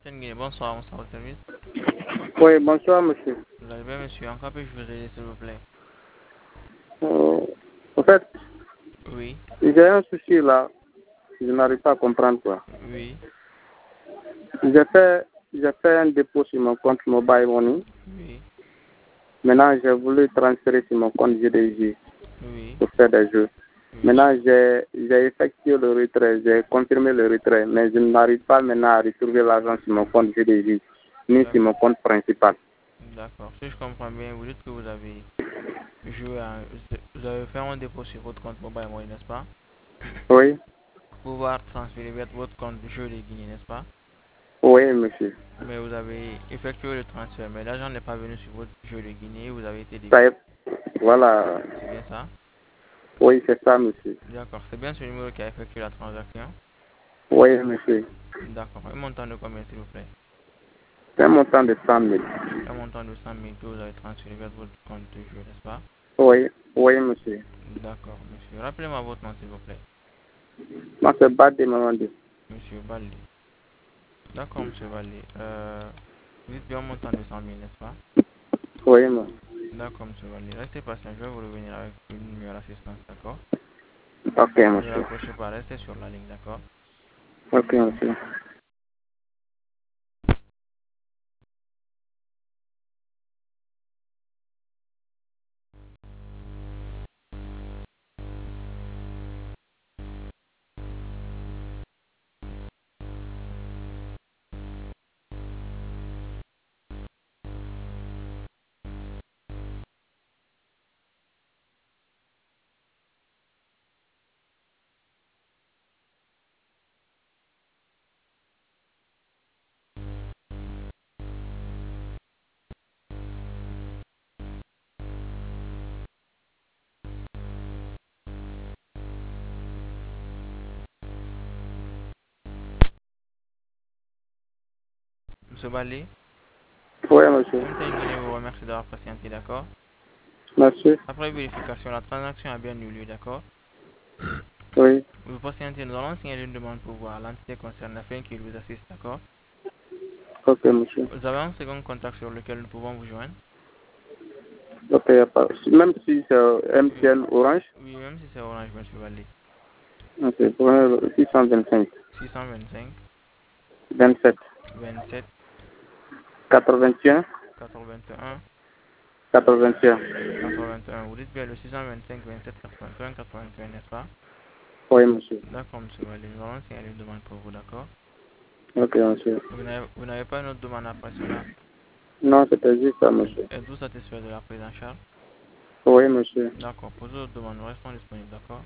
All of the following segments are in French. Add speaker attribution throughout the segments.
Speaker 1: Bonsoir, bonsoir au service.
Speaker 2: Oui, bonsoir, monsieur.
Speaker 1: Vous allez bien, monsieur? En quoi puis-je vous aider, s'il vous plaît?
Speaker 2: Euh, en fait,
Speaker 1: Oui,
Speaker 2: j'ai un souci là. Je n'arrive pas à comprendre quoi.
Speaker 1: oui,
Speaker 2: J'ai fait, j'ai fait un dépôt sur mon compte Mobile Money.
Speaker 1: oui,
Speaker 2: Maintenant, j'ai voulu transférer sur mon compte GDJ
Speaker 1: oui,
Speaker 2: pour faire des jeux.
Speaker 1: oui.
Speaker 2: Maintenant, j'ai effectué le retrait, j'ai confirmé le retrait, mais je n'arrive pas maintenant à retrouver l'argent sur mon compte GDJ, ni sur mon compte principal.
Speaker 1: D'accord. Si je comprends bien, vous dites que vous avez joué vous avez fait un dépôt sur votre compte mobile money, n'est-ce pas?
Speaker 2: Oui,
Speaker 1: Pour pouvoir transférer vers votre compte jeu de Guinée, n'est-ce pas?
Speaker 2: oui, monsieur.
Speaker 1: Mais vous avez effectué le transfert, mais l'argent n'est pas venu sur votre jeu de Guinée, vous avez été
Speaker 2: Ça y
Speaker 1: débité.
Speaker 2: est, voilà.
Speaker 1: C'est bien ça?
Speaker 2: Oui, c'est ça, monsieur.
Speaker 1: D'accord. C'est bien ce numéro qui a effectué la transaction?
Speaker 2: Oui, monsieur.
Speaker 1: D'accord. Un montant de combien, s'il vous plaît?
Speaker 2: C'est un montant de 100 000.
Speaker 1: Un montant de 100 000 que vous avez transféré vers votre compte de jeu, n'est-ce pas?
Speaker 2: Oui, oui, monsieur.
Speaker 1: D'accord, monsieur. Rappelez-moi votre nom, s'il vous plaît.
Speaker 2: Moi, c'est Badi Mamadi.
Speaker 1: Monsieur Baldi. D'accord, monsieur Baldi. Vous dites bien un montant de 100 000, n'est-ce pas?
Speaker 2: Oui, moi.
Speaker 1: D'accord, monsieur Baldi. Restez patient, je vais vous revenir avec une meilleure assistance, d'accord?
Speaker 2: Ok,
Speaker 1: Ne
Speaker 2: monsieur.
Speaker 1: raccrochez pas, restez sur la ligne, d'accord?
Speaker 2: Ok, monsieur.
Speaker 1: Monsieur Baldi,
Speaker 2: Oui, monsieur.
Speaker 1: MTN Guinée vous remercie d'avoir patienté, d'accord?
Speaker 2: Merci.
Speaker 1: Après vérification, la transaction a bien eu lieu, d'accord?
Speaker 2: Oui.
Speaker 1: Vous patientez, nous allons signaler une demande pour voir l'entité concernée afin qu'il vous assiste, d'accord?
Speaker 2: Ok, monsieur.
Speaker 1: Vous avez un second contact sur lequel nous pouvons vous joindre?
Speaker 2: Ok, y a pas. Même si c'est
Speaker 1: Oui,
Speaker 2: MTN Orange,
Speaker 1: oui, même si c'est Orange, monsieur Baldi.
Speaker 2: ok, prenez le 625
Speaker 1: 625
Speaker 2: 27
Speaker 1: 27
Speaker 2: 81
Speaker 1: 81
Speaker 2: 81.
Speaker 1: 81. Vous dites bien le 625 27 81 81, n'est-ce pas?
Speaker 2: Oui, monsieur.
Speaker 1: D'accord, monsieur Valé. Nous allons signaler une demande pour vous, d'accord?
Speaker 2: Ok, monsieur.
Speaker 1: Vous n'avez pas une autre demande après cela?
Speaker 2: Non, c'était juste ça, monsieur.
Speaker 1: Êtes-vous satisfait de la prise en charge?
Speaker 2: Oui, monsieur.
Speaker 1: D'accord. Pour d'autres demandes, nous restons disponibles, d'accord?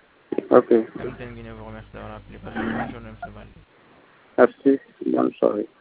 Speaker 2: Ok.
Speaker 1: MTN Guinée vous remercie d'avoir appelé. Passez une bonne journée, monsieur Valé.
Speaker 2: Merci. Bonne soirée.